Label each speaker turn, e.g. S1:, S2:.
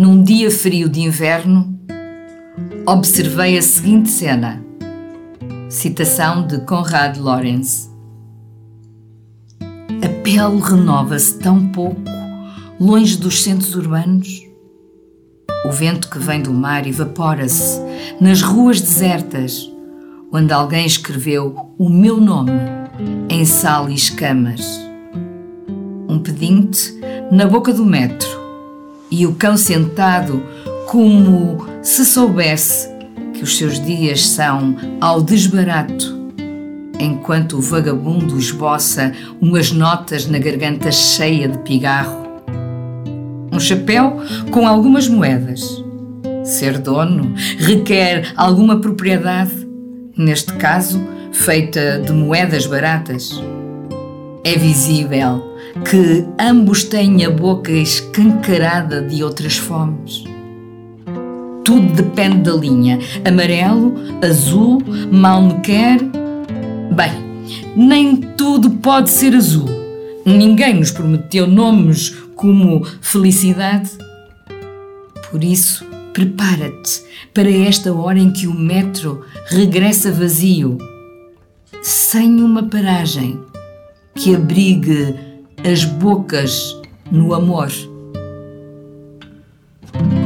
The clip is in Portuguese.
S1: Num dia frio de inverno, observei a seguinte cena. Citação de Konrad Lorenz. A pele renova-se tão pouco, longe dos centros urbanos. O vento que vem do mar evapora-se nas ruas desertas, onde alguém escreveu o meu nome em sal e escamas. Um pedinte na boca do metro e o cão sentado como se soubesse que os seus dias são ao desbarato, enquanto o vagabundo esboça umas notas na garganta cheia de pigarro. Um chapéu com algumas moedas. Ser dono requer alguma propriedade, neste caso, feita de moedas baratas. É visível que ambos têm a boca escancarada de outras fomes. Tudo depende da linha. Amarelo, azul, mal me quer. Bem, nem tudo pode ser azul. Ninguém nos prometeu nomes como felicidade. Por isso, prepara-te para esta hora em que o metro regressa vazio, sem uma paragem que abrigue as bocas no amor.